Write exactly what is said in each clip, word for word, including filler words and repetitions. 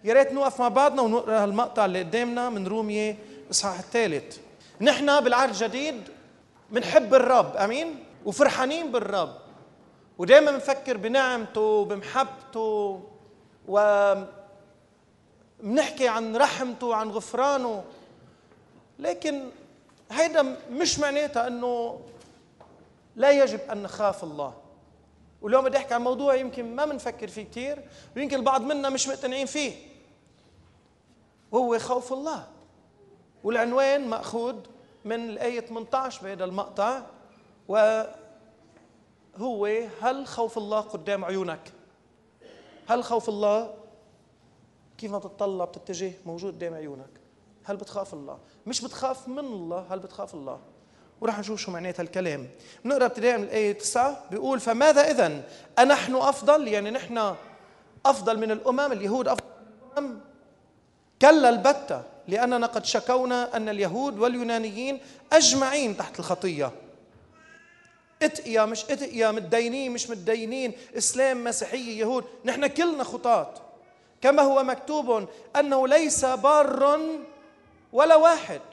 يا ريت نوقف مع بعضنا ونقرأ المقطع اللي قدامنا من رومية إصحاح الثالث. نحن بالعهد الجديد بنحب الرب، أمين، وفرحانين بالرب، ودائما بنفكر بنعمته وبمحبته، وبنحكي عن رحمته وعن غفرانه. لكن هيدا مش معناتها أنه لا يجب أن نخاف الله. واليوم بدي أحكي عن موضوع يمكن ما بنفكر فيه كتير، ويمكن البعض منا مش مقتنعين فيه، وهو خوف الله. والعنوان مأخوذ من الآية ثمانية عشر بهذا المقطع، وهو هل خوف الله قدام عيونك؟ هل خوف الله كيف ما تطلع بتتجه موجود قدام عيونك؟ هل بتخاف الله؟ مش بتخاف من الله، هل بتخاف الله؟ ورح نشوف شو معناتها الكلام. بنقرأ ابتداء من الآية تسعة، بيقول فماذا إذن؟ أنحن أفضل؟ يعني نحن أفضل من الأمم؟ اليهود أفضل من الأمم؟ كلا البتة، لأننا قد شكونا أن اليهود واليونانيين أجمعين تحت الخطية. اتقيا مش اتقيا، متدينين مش متدينين، إسلام مسيحية يهود، نحن كلنا خطاة. كما هو مكتوب أنه ليس بار ولا واحد،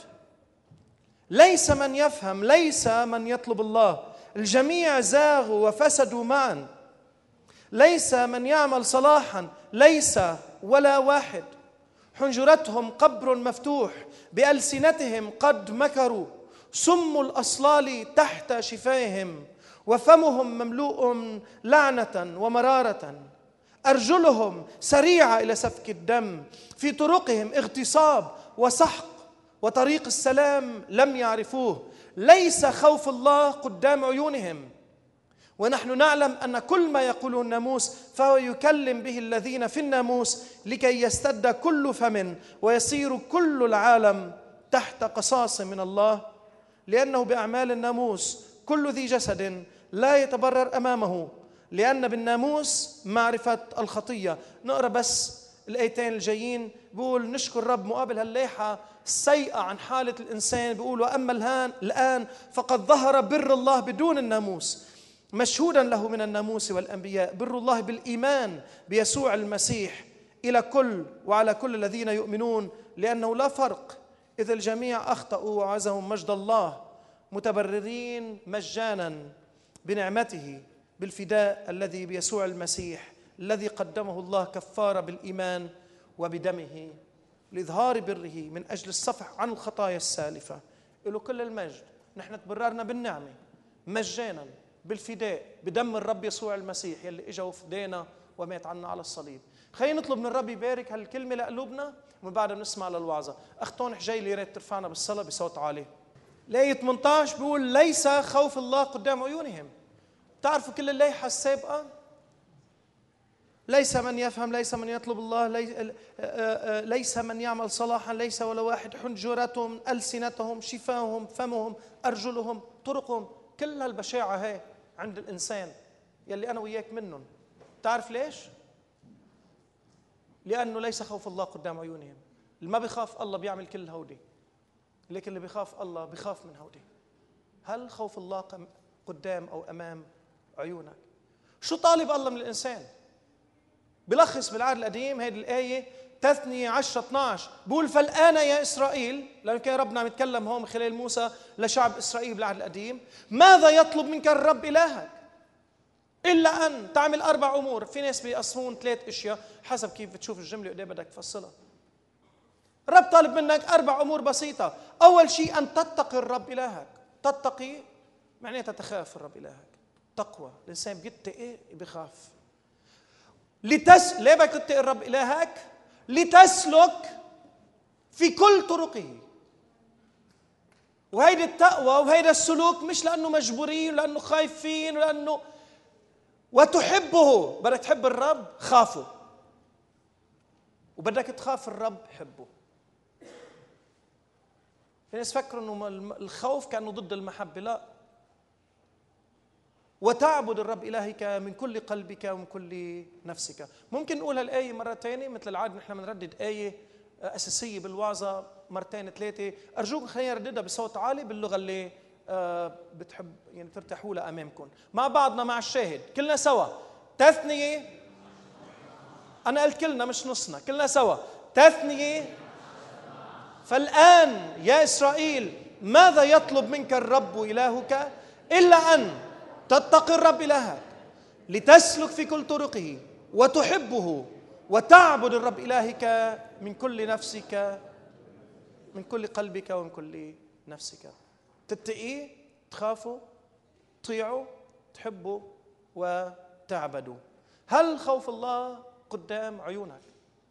ليس من يفهم، ليس من يطلب الله، الجميع زاغوا وفسدوا معا، ليس من يعمل صلاحا، ليس ولا واحد. حنجرتهم قبر مفتوح، بألسنتهم قد مكروا، سم الأصلال تحت شفاههم، وفمهم مملوء لعنة ومرارة. أرجلهم سريعة إلى سفك الدم، في طرقهم اغتصاب وسحق، وطريق السلام لم يعرفوه. ليس خوف الله قدام عيونهم، ونحن نعلم أن كل ما يقوله الناموس فهو يكلم به الذين في الناموس، لكي يستد كل فم ويصير كل العالم تحت قصاص من الله. لأنه بأعمال الناموس كل ذي جسد لا يتبرر أمامه، لأن بالناموس معرفة الخطية. نقرأ بس الآيتين الجايين، بيقول نشكر الرب مقابل هالليحة السيئة عن حالة الإنسان، بيقول وأما الآن الآن فقد ظهر بر الله بدون الناموس، مشهودا له من الناموس والأنبياء، بر الله بالإيمان بيسوع المسيح إلى كل وعلى كل الذين يؤمنون، لأنه لا فرق، إذ الجميع أخطأوا وعزهم مجد الله، متبررين مجانا بنعمته بالفداء الذي بيسوع المسيح، الذي قدمه الله كفارة بالإيمان وبدمه لإظهار بره من أجل الصفح عن الخطايا السالفة. له كل المجد. نحن تبررنا بالنعمة مجانا بالفداء بدم الرب يسوع المسيح يلي اجا وفدانا ومات عنا على الصليب. خلينا نطلب من الرب يبارك هالكلمة لقلوبنا، ومن بعدها بنسمع للوعظة. أختون حجيلي يا ريت ترفعنا بالصلاة بصوت عالي. الآية ثمانية عشر بيقول ليس خوف الله قدام عيونهم. تعرفوا كل الليحة السابقة، ليس من يفهم، ليس من يطلب الله، ليس من يعمل صلاحا، ليس ولا واحد. حنجرتهم، ألسنتهم، شفاههم، فمهم، أرجلهم، طرقهم، كل هالبشاعة هي عند الإنسان يلي أنا وياك منهم. تعرف ليش؟ لأنه ليس خوف الله قدام عيونهم. اللي ما بيخاف الله بيعمل كل هودي، لكن اللي بيخاف الله بيخاف من هودي. هل خوف الله قدام أو أمام عيونك؟ شو طالب الله من الإنسان؟ بلخص بالعهد القديم هذه الآية تثنية عشرة اثنا عشر، بقول فالآن يا إسرائيل، لأن كان ربنا عم يتكلم هون من خلال موسى لشعب إسرائيل بالعهد القديم، ماذا يطلب منك الرب إلهك إلا أن تعمل أربع أمور. في ناس بيقسمون ثلاث أشياء حسب كيف بتشوف الجملة قدام بدك تفصلها. الرب طالب منك أربع أمور بسيطة. أول شيء أن تتقي الرب إلهك. تتقي معناتها تخاف الرب إلهك. تقوى، الإنسان بيتقي بيخاف. لتس ليه بدك تتقي الرب إلهك؟ لتسلك في كل طرقه. وهيدا التقوى وهيدا السلوك مش لأنه مجبورين، لأنه خايفين، لأنه وتحبه. بدك تحب الرب خافه، وبدك تخاف الرب حبه. في ناس فكروا إنه الخوف كأنه ضد المحبة، لا. وتعبد الرب إلهك من كل قلبك ومن كل نفسك. ممكن نقول هالآية مرة تانية مثل العادة، نحن بنردد آية أساسية بالوعظة مرتين ثلاثة. أرجوكم خلينا نرددها بصوت عالي باللغة اللي بتحب يعني ترتاحوا لها أمامكم مع بعضنا مع الشاهد كلنا سوا. تثنية أنا قلت كلنا مش نصنا، كلنا سوا. تثنية. فالآن يا إسرائيل ماذا يطلب منك الرب إلهك إلا أن تتقي الرب إلهك لتسلك في كل طرقه وتحبه وتعبد الرب إلهك من كل نفسك، من كل قلبك ومن كل نفسك. تتقيه، تخافوا، تطيعوا، تحبوا وتعبدوا. هل خوف الله قدام عيونك؟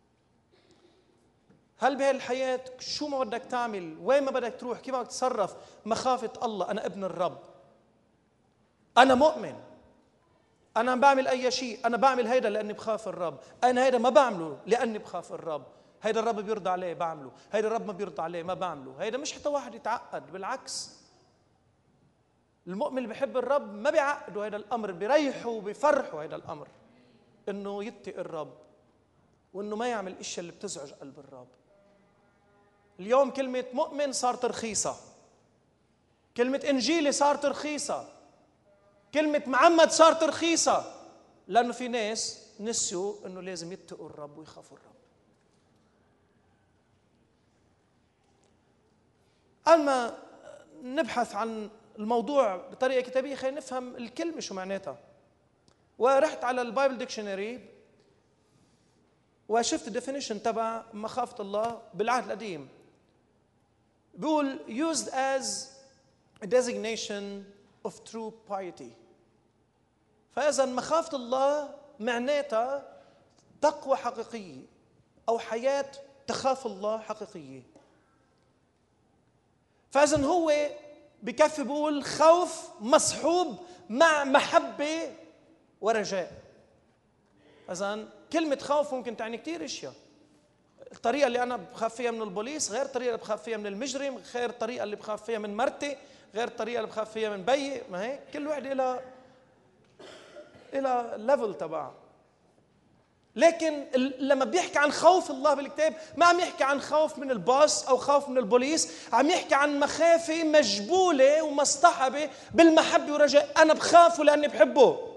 هل بهالحياة شو ما بدك تعمل، وين ما بدك تروح، كيف بدك تتصرف، مخافة الله؟ أنا ابن الرب، أنا مؤمن، أنا بعمل أي شيء، أنا بعمل هيدا لأني بخاف الرب، أنا هيدا ما بعمله لأني بخاف الرب، هيدا الرب بيرضى عليه بعمله، هيدا الرب ما بيرضى عليه ما بعمله. هيدا مش حتى واحد يتعقد، بالعكس المؤمن اللي بيحب الرب ما بيعقده هيدا الأمر، بيريحه وبيفرحه هيدا الأمر، إنه يتقي الرب وإنه ما يعمل الأشياء اللي بتزعج قلب الرب. اليوم كلمة مؤمن صارت رخيصة، كلمة إنجيلي صارت رخيصة، كلمة محمد صارت رخيصة، لأنه في ناس نسيوا إنه لازم يتقوا الرب ويخافوا الرب. أما نبحث عن الموضوع بطريقة كتابية خلينا نفهم الكلمة شو معناتها. ورحت على البايبل ديكشنري وشفت الديفينيشن تبع مخافة الله بالعهد القديم، بيقول used as a designation of true piety. فإذا مخافة الله معناتها تقوى حقيقية أو حياة تخاف الله حقيقية. فإذا هو بكفي بقول خوف مصحوب مع محبة ورجاء. إذا كلمة خوف ممكن تعني كتير اشياء. الطريقة اللي أنا بخاف فيها من البوليس غير الطريقة اللي بخاف فيها من المجرم، غير الطريقة اللي بخاف فيها من مرتي، غير الطريقة اللي بخاف فيها من بيي. ما هيك كل واحد إلى إلى ليفل تبعه. لكن لما بيحكي عن خوف الله بالكتاب ما عم يحكي عن خوف من الباص أو خوف من البوليس، عم يحكي عن مخافة مجبولة ومصطحبة بالمحبة ورجاء. أنا بخافه لأني بحبه.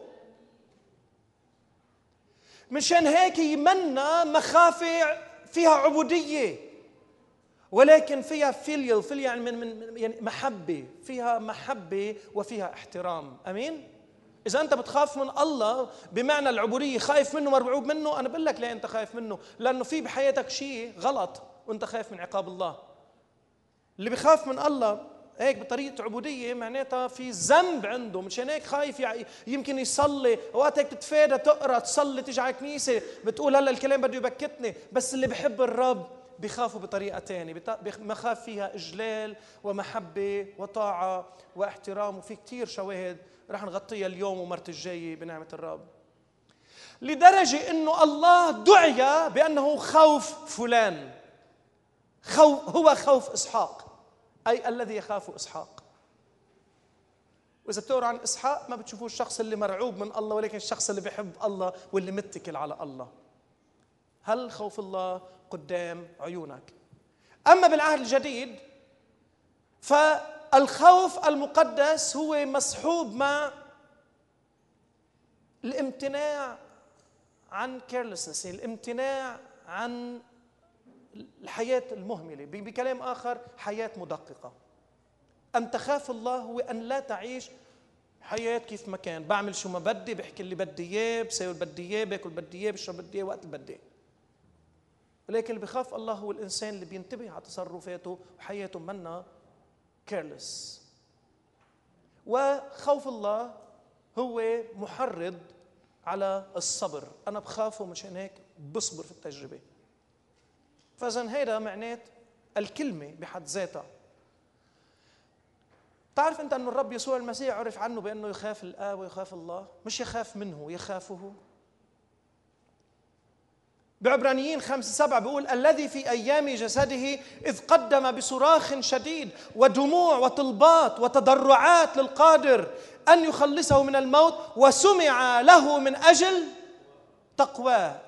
مشان هيك يمنى مخافة فيها عبودية، ولكن فيها فيليال، فيل يعني من من يعني محبة، فيها محبة وفيها احترام. أمين؟ إذا أنت بتخاف من الله بمعنى العبودية، خايف منه مرعوب منه، أنا بقول لك ليه أنت خايف منه؟ لأنه في بحياتك شيء غلط وأنت خايف من عقاب الله. اللي بيخاف من الله هيك بطريقة عبودية معناتها في ذنب عنده، مشان هيك خايف يعني يمكن يصلي، وقت هيك تتفادى تقرأ تصلي تيجي على الكنيسة بتقول هلا الكلام بده يبكتني. بس اللي بحب الرب بيخافوا بطريقة تانية، مخاف فيها إجلال ومحبة وطاعة واحترام. وفي كتير شواهد رح نغطيها اليوم ومرت الجاية بنعمة الرب. لدرجة إنه الله دعي بأنه خوف فلان، خوف هو خوف إسحاق، أي الذي يخاف إسحاق. وإذا بتقرأ عن إسحاق ما بتشوفوا الشخص اللي مرعوب من الله، ولكن الشخص اللي بيحب الله واللي متكل على الله. هل خوف الله قدام عيونك؟ أما بالعهد الجديد فالخوف المقدس هو مصحوب مع الامتناع عن carelessness، الامتناع عن الحياة المهملة، بكلام آخر حياة مدققة. أن تخاف الله هو أن لا تعيش حياة كيف ما كان، بعمل شو ما بدي، بحكي اللي بدي إياه، بسوي اللي بدي إياه، باكل بدي إياه، بشرب بدي إياه، وقت اللي بدي. ولكن اللي بخاف الله هو الإنسان اللي بينتبه على تصرفاته وحياته منا careless. وخوف الله هو محرض على الصبر. أنا بخافه مشان هيك بصبر في التجربة. فإذن هيدا معنات الكلمة بحد ذاتها. تعرف أنت أن الرب يسوع المسيح عرف عنه بأنه يخاف الآب ويخاف الله، مش يخاف منه، يخافه. بعبرانيين خمسة سبعة بيقول الذي في أيام جسده إذ قدم بصراخ شديد ودموع وطلبات وتضرعات للقادر أن يخلصه من الموت وسمع له من أجل تقواه.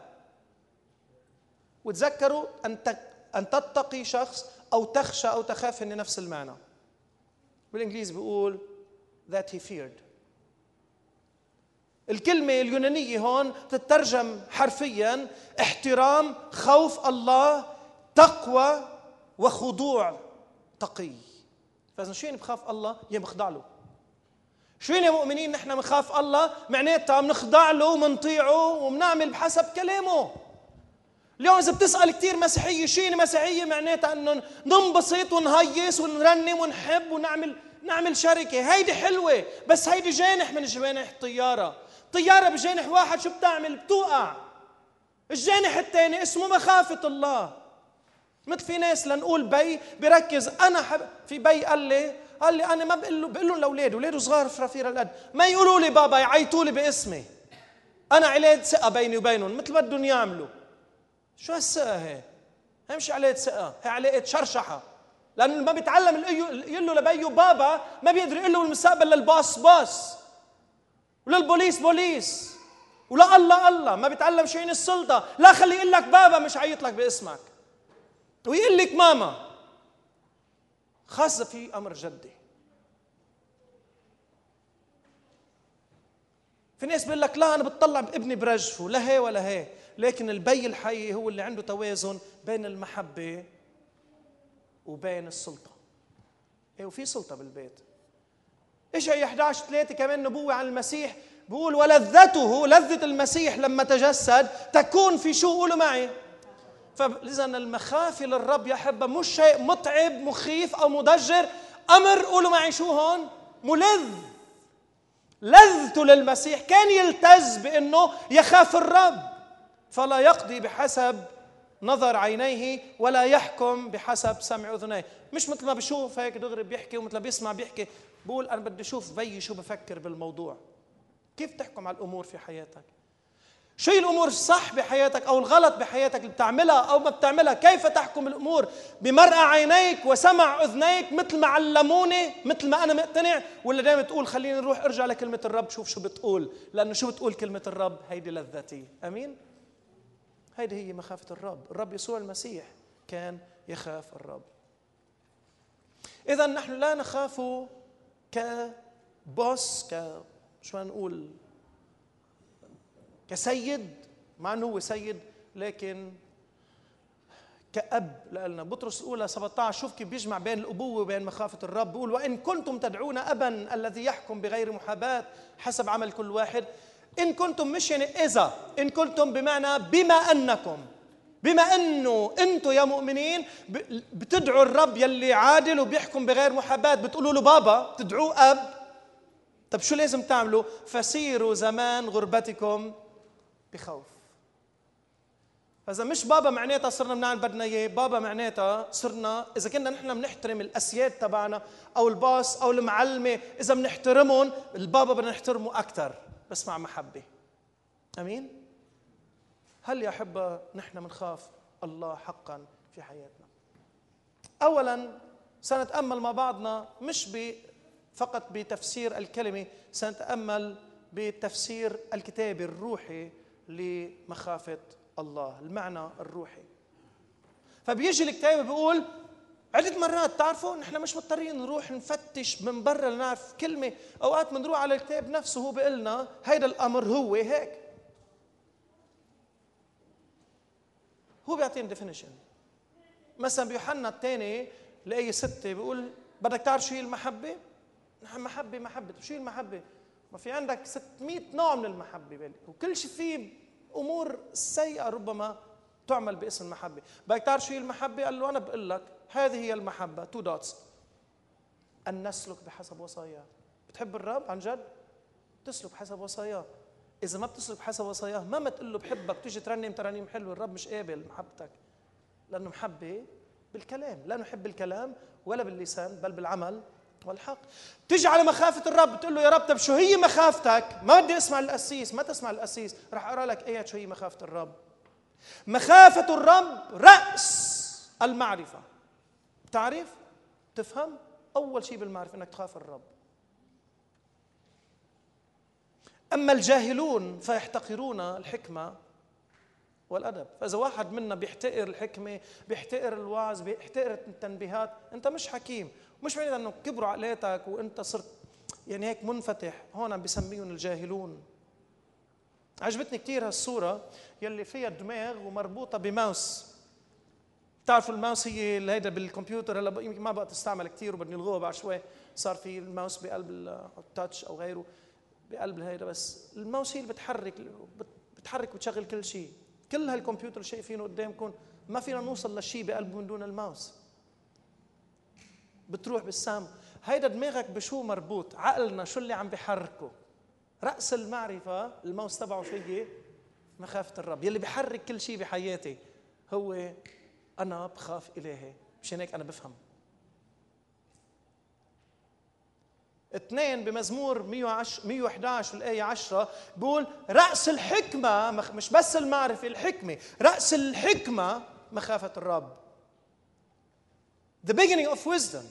وتذكروا أن أن تتقي شخص أو تخشى أو تخاف إن نفس المعنى. بالإنجليزي بيقول that he feared. الكلمة اليونانية هون تترجم حرفيا احترام، خوف الله، تقوى وخضوع تقي. فإذا شو يعني بخاف الله؟ يعني بخضع له. شو يعني يا مؤمنين نحن بنخاف الله؟ معناتها بنخضع له وبنطيعه وبنعمل بحسب كلامه. اليوم إذا بتسأل كتير مسيحية شو يعني مسيحية، معناتها إنه ننبسط ونهيص ونرنم ونحب ونعمل نعمل شركة. هيدي حلوة، بس هيدي جانح من جوانح الطيارة. طيارة بجانح واحد شو بتعمل؟ بتوقع. الجانح الثاني اسمه مخافة الله. مثل في ناس لنقول بي بركز، أنا حب في بي قال لي قال لي أنا ما بقول له بقول لهم لأولاده، أولاده صغار فرافير القد، ما يقولوا لي بابا، يعيطوا لي باسمي. أنا عليه ثقة بيني وبينهم مثل ما بدهم يعملوا. شو هالثقة هي؟ هي مش علاقة ثقة، هي علاقة شرشحة. لأنه ما بيتعلم يقول له لبيه بابا، ما بيقدر يقول له المستقبل للباص باص، وللبوليس بوليس، ولا الله الله. ما بيتعلم شيء السلطة. لا خلي يقول لك بابا مش عيط لك باسمك، ويقول لك ماما، خاصة في أمر جدي. في ناس بيقول لك لا أنا بتطلع بابني برجفه، لا هي ولا هي. لكن البي الحي هو اللي عنده توازن بين المحبة وبين السلطة. إيه، وفي سلطة بالبيت. إشعياء إحدى عشر ثلاثة كمان نبوة عن المسيح، بيقول ولذته، لذة المسيح لما تجسد تكون في شو؟ قولوا معي. فإذا المخافة للرب يا أحبة مش شيء متعب مخيف أو مضجر، أمر قولوا معي شو هون؟ ملذ. لذته للمسيح كان يلتز بأنه يخاف الرب، فلا يقضي بحسب نظر عينيه ولا يحكم بحسب سمع أذنيه. مش مثل ما بشوف هيك دغري بيحكي، ومثل ما بيسمع بيحكي. بقول أنا بدي أشوف بيي شو بفكر بالموضوع. كيف تحكم على الأمور في حياتك؟ شو هي الأمور الصح بحياتك أو الغلط بحياتك اللي بتعملها أو ما بتعملها؟ كيف تحكم الأمور؟ بمرأى عينيك وسمع أذنيك مثل ما علموني، مثل ما أنا مقتنع، ولا دائما تقول خليني نروح ارجع لكلمة الرب شوف شو بتقول، لأنه شو بتقول كلمة الرب هيدي لذتي. أمين؟ هيدي هي مخافة الرب. الرب يسوع المسيح كان يخاف الرب. إذا نحن لا نخاف كبوس، ك شو نقول، كسيد، مع أنه هو سيد، لكن كأب لنا. بطرس الأولى سبعة عشر شوف كيف بيجمع بين الأبوة وبين مخافة الرب. بيقول وإن كنتم تدعون أبا الذي يحكم بغير محاباة حسب عمل كل واحد. إن كنتم مش يعني إذا، إن كنتم بمعنى بما أنكم، بما أنه أنتم يا مؤمنين بتدعوا الرب يلي عادل وبيحكم بغير محاباة، بتقولوا له بابا، تدعوه أب. طب شو لازم تعملوا؟ فسيروا زمان غربتكم بخوف. فإذا مش بابا معناتها صرنا بنعمل بدنا إياه، بابا معناتها صرنا إذا كنا نحن بنحترم الأسياد تبعنا أو الباص أو المعلمة، إذا بنحترمهم البابا بدنا نحترمه أكثر، بس مع محبة. أمين؟ هل يا أحبة نحن بنخاف الله حقا في حياتنا؟ أولا سنتأمل مع بعضنا مش فقط بتفسير الكلمة، سنتأمل بتفسير الكتاب الروحي لمخافة الله، المعنى الروحي. فبيجي الكتاب بيقول عدة مرات، تعرفوا نحن مش مضطرين نروح نفتش من برا لنعرف كلمة، أوقات بنروح على الكتاب نفسه هو بيقلنا هيدا الأمر هو هيك، هو بيعطينا ديفينيشن. مثلا بيوحنا الثاني لآية ستة بيقول بدك تعرف شو هي المحبة؟ نحن محبة محبة. شو هي المحبة؟ ما في عندك ستمئة نوع من المحبة بالي، وكل شيء فيه أمور سيئة ربما تعمل باسم المحبة. بدك تعرف شو هي المحبة؟ قال له أنا بقول لك هذه هي المحبة، تو دوتس، أن نسلك بحسب وصاياه. بتحب الرب عن جد؟ تسلك بحسب وصاياه. إذا ما بتسلك بحسب وصاياه ما ما تقول له بحبك تيجي ترنم ترانيم حلوة، الرب مش قابل محبتك، لأنه محبة بالكلام، لا نحب الكلام ولا باللسان بل بالعمل والحق. تيجي على مخافة الرب بتقول له يا رب طب شو هي مخافتك؟ ما بدي اسمع القسيس، ما تسمع القسيس، رح أقرأ لك آيات شو هي مخافة الرب. مخافة الرب رأس المعرفة. تعرف؟ تفهم؟ أول شيء بالمعرفة إنك تخاف الرب. أما الجاهلون فيحتقرون الحكمة والأدب. فإذا واحد منا بيحتقر الحكمة، بيحتقر الوعظ، بيحتقر التنبيهات، أنت مش حكيم. مش معنى أنه كبروا عقلاتك وأنت صرت يعني هيك منفتح، هون بيسميهم الجاهلون. عجبتني كتير هالصورة يلي فيها دماغ ومربوطة بماوس. بتعرفوا الماوس هي اللي هيدا بالكمبيوتر، هلا يمكن ما بقى تستعمل كتير وبدنا نلغوها بعد شوي، صار في الماوس بقلب التاتش او غيره بقلب هيدا، بس الماوس هي اللي بتحرك بتحرك وتشغل كل شيء. كل هالكمبيوتر اللي شايفينه قدامكم ما فينا نوصل لشيء بقلبه من دون الماوس. بتروح بالسام. هيدا دماغك بشو مربوط؟ عقلنا شو اللي عم بحركه؟ رأس المعرفة الماوس تبعه شو هي؟ مخافة الرب. يلي بحرك كل شيء بحياتي هو أنا بخاف إلهي، مشان هيك أنا بفهم. اثنين بمزمور مية وإحدى عشر الآية عشرة بيقول رأس الحكمة، مش بس المعرفة، الحكمة، رأس الحكمة مخافة الرب. The beginning of wisdom,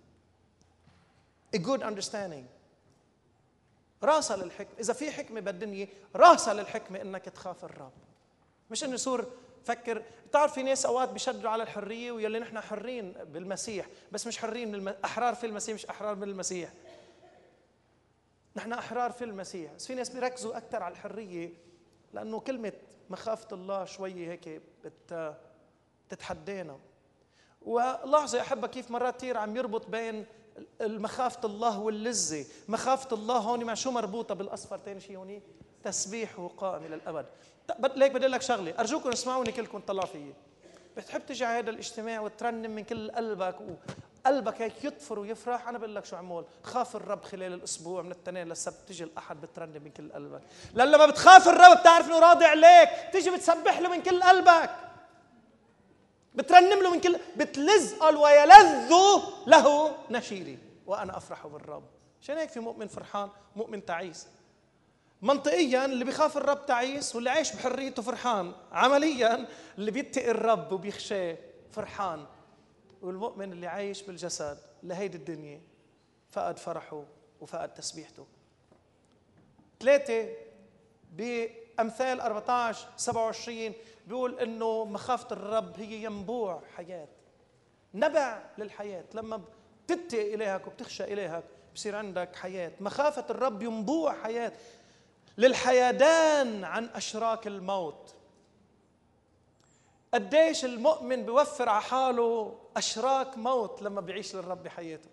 a good understanding. راسها للحكمة. إذا في حكمة بالدنيا راسها للحكمة إنك تخاف الرب، مش إنه صور فكر. بتعرف في ناس أوقات بيشدوا على الحرية، ويلي نحن حرين بالمسيح، بس مش حرين من الم... أحرار في المسيح، مش أحرار من المسيح. نحن أحرار في المسيح، بس في ناس بيركزوا أكثر على الحرية لأنه كلمة مخافة الله شوية هيك بت... بتتحدانا. ولاحظوا يا أحبة كيف مرات كثير عم يربط بين المخافة الله واللذة. مخافة الله هون مع شو مربوطة؟ بالأصفر. تاني شيء هون تسبيح وقائم إلى الأبد. ليك بدي لك شغلة، أرجوكم اسمعوني كلكم، طلعوا فيي. بتحب تجي على هذا الاجتماع وترنم من كل قلبك وقلبك هيك يطفر ويفرح؟ أنا بقول لك شو عمول، خاف الرب خلال الأسبوع من الاثنين للسبت، تجي الأحد بترنم من كل قلبك. لما بتخاف الرب بتعرف إنه راضي عليك، تجي بتسبح له من كل قلبك، بترنم له من كل، بتلز. قال ويلذ له نشيري وأنا أفرح بالرب. عشان هيك في مؤمن فرحان، مؤمن تعيس. منطقيا اللي بيخاف الرب تعيس، واللي عايش بحريته فرحان. عمليا اللي بيتقي الرب وبيخشاه فرحان. والمؤمن اللي عايش بالجسد لهيدي الدنيا فقد فرحه وفقد تسبيحته. ثلاثة بأمثال أربعة عشر سبعة وعشرين بيقول إنه مخافة الرب هي ينبوع حياة، نبع للحياة. لما بتتقي إلهك وبتخشى إلهك بصير عندك حياة. مخافة الرب ينبوع حياة للحيدان عن أشراك الموت. قديش المؤمن بيوفر على حاله أشراك موت لما بيعيش للرب بحياته.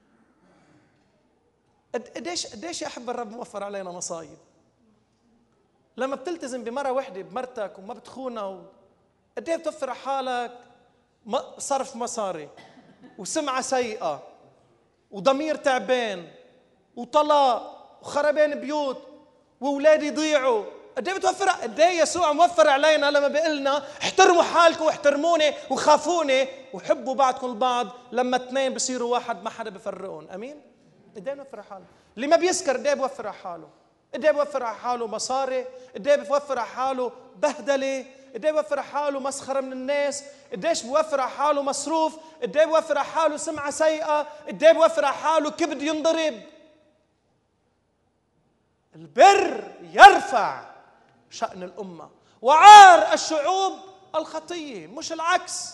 قديش قديش يا أحب الرب موفر علينا مصايب. لما بتلتزم بمرة واحدة بمرتك وما بتخونها، قديه بتوفر على حالك صرف مصاري وسمعة سيئة وضمير تعبان وطلاق وخربان بيوت وأولاد يضيعوا. قديه بتوفر، قديه يسوع موفر علينا لما بيقلنا احترموا حالكم واحترموني وخافوني وحبوا بعضكم البعض. لما اثنين بصيروا واحد ما حدا بفرقهم. امين. قديه بنوفر على حاله. اللي ما بيسكر قديه بوفر على حاله. قديه بوفر على حاله مصاري، قديه بوفر على حاله بهدله، قديه بوفر على حاله مسخره من الناس، قديش بوفر على حاله مصروف، قديه بوفر على حاله سمعه سيئه، قديه بوفر على حاله كبد ينضرب. البر يرفع شأن الأمة وعار الشعوب الخطية، مش العكس.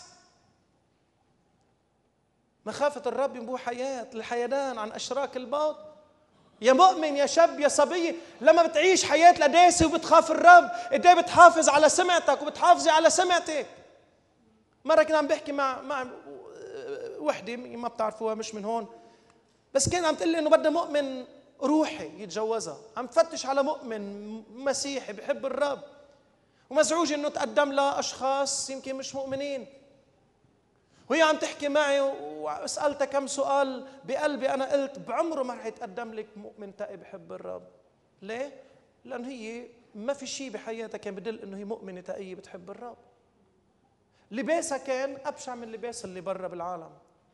مخافة الرب ينبوع حياة للحيدان عن أشراك الموت. يا مؤمن يا شاب يا صبي، لما بتعيش حياة لداسة وبتخاف الرب قديه بتحافظ على سمعتك وبتحافظي على سمعتك. مرة كنا عم بحكي مع مع وحدة ما بتعرفوها، مش من هون، بس كان عم تقول لي إنه بدنا مؤمن روحي يتجوزها. عم تفتش على مؤمن مسيحي بحب الرب، ومزعوج إنه تقدم لها أشخاص يمكن مش مؤمنين. وهي عم تحكي معي وسألتها كم سؤال بقلبي، أنا قلت بعمره ما رح يتقدم لك مؤمن تقي بحب الرب. ليه؟ لأن هي ما في شيء بحياتها كان بدل إنه هي مؤمنة تقية بتحب الرب. لباسها كان أبشع من لباس اللي برا بالعالم،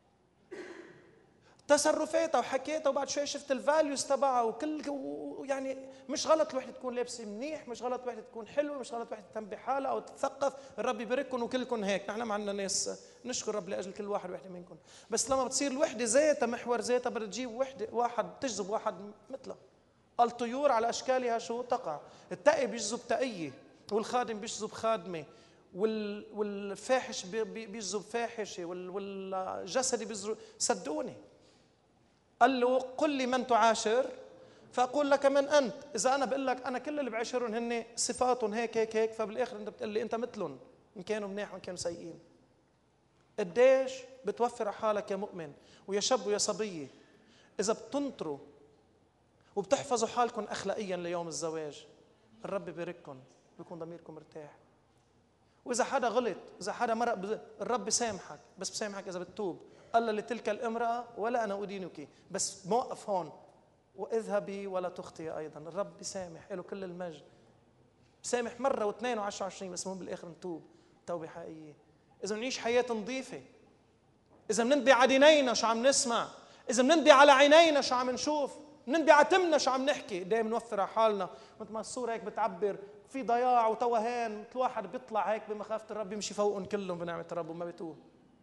تصرفاتها وحكيتها، وبعد شوي شفت الفاليوز تبعها وكل يعني مش غلط الوحده تكون لابسه منيح، مش غلط الوحده تكون حلوه، مش غلط الوحده تهتم بحالها او تتثقف. الرب يبارككم وكلكم هيك، نحن ما عندنا ناس، نشكر الرب لاجل كل واحد وحده منكم. بس لما بتصير الوحده ذاتها محور ذاتها بدها تجيب وحده واحد تجذب واحد مثلها. الطيور على اشكالها شو تقع، التقي بيجذب تقيه، والخادم بيجذب خادمه، والفاحش بيجذب فاحشه، والجسدي بيجذب. صدقوني قال له قل لي من تعاشر فأقول لك من أنت؟ إذا أنا بقول لك أنا كل اللي بعشرهم هن صفاتهم هيك هيك هيك، فبالآخر أنت بتقول لي أنت مثلهم إن كانوا منيح وإن كانوا سيئين. قديش بتوفر حالك يا مؤمن ويا شاب ويا صبية إذا بتنطروا وبتحفظوا حالكم أخلاقيا ليوم الزواج، الرب بيبارككم، بيكون ضميركم مرتاح. وإذا حدا غلط، إذا حدا مرق، الرب بيسامحك، بس بيسامحك إذا بتتوب. قال لتلك الامرأة ولا أنا أدينك، بس موقف هون، واذهبي ولا تخطئي أيضا. الرب بيسامح، له كل المجد، بيسامح مرة واثنين وعشرة وعشرين، بس مهم بالآخر نتوب توبة حقيقية. إذا بنعيش حياة نظيفة، إذا بننبي على عينينا شو عم نسمع، إذا بننبي على عينينا شو عم نشوف، بننبي على تمنا شو عم نحكي، دايما نوفر على حالنا. مثل ما الصورة هيك بتعبر، في ضياع وتوهان، مثل واحد بيطلع هيك بمخافة الرب يمشي فوقهم كلهم بنعمة الرب وما بيتوه.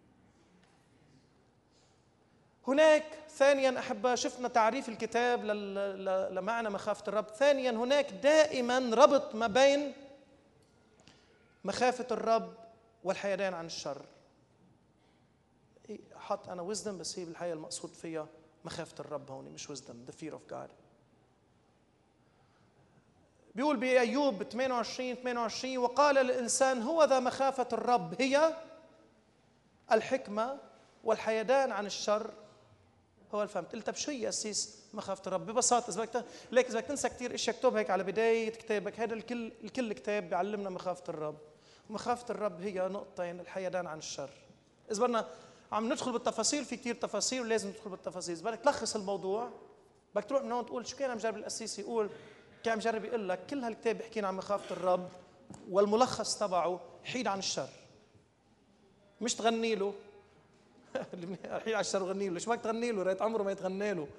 هناك ثانيا أحبة، شفنا تعريف الكتاب لمعنى مخافة الرب. ثانيا هناك دائما ربط ما بين مخافة الرب والحيدان عن الشر. حط أنا وزدم، بس هي بالحقيقة المقصود فيها مخافة الرب هون، مش وزدم، the fear of God. بيقول بأيوب ثمانية وعشرين ثمانية وعشرين وقال الإنسان هو ذا مخافة الرب هي الحكمة والحيدان عن الشر هو الفهم. قلت طب شو هي أسيس مخافة الرب؟ ببساطة إذا بدك ليك إذا بدك تنسى كثير اشياء اكتب هيك على بداية كتابك، هذا الكل الكل كتاب بيعلمنا مخافة الرب. ومخافة الرب هي نقطتين، الحيدان عن الشر. إذا بدنا عم ندخل بالتفاصيل، في كثير تفاصيل ولازم ندخل بالتفاصيل. إذا بدك تلخص الموضوع بدك تروح من هون تقول شو كان مجرب الأسيس يقول، كان مجرب يقول لك كل هالكتاب بيحكينا عن مخافة الرب، والملخص تبعه حيد عن الشر. مش تغني له حيد عن الشر وغني له، شو بدك تغني له؟ ريت عمره ما يتغنى له.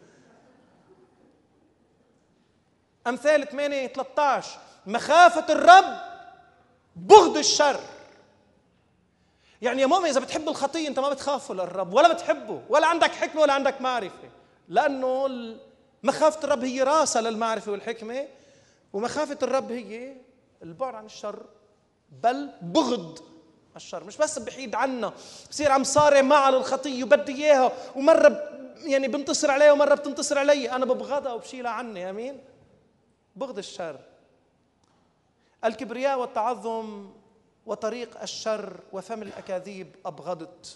أمثال ثمانية ثلاثة عشر مخافة الرب بغض الشر. يعني يا مؤمن إذا بتحب الخطية أنت ما بتخافه للرب ولا بتحبه ولا عندك حكمة ولا عندك معرفة، لأنه مخافة الرب هي راسة للمعرفة والحكمة، ومخافة الرب هي البعد عن الشر، بل بغض الشر. مش بس بحيد عنا، بصير عم صارع معها للخطية وبدي إياها، ومرة يعني بنتصر عليها ومرة بتنتصر علي، أنا ببغضها وبشيلها عني. أمين. بغض الشر، الكبرياء والتعظم وطريق الشر وفم الأكاذيب أبغضت.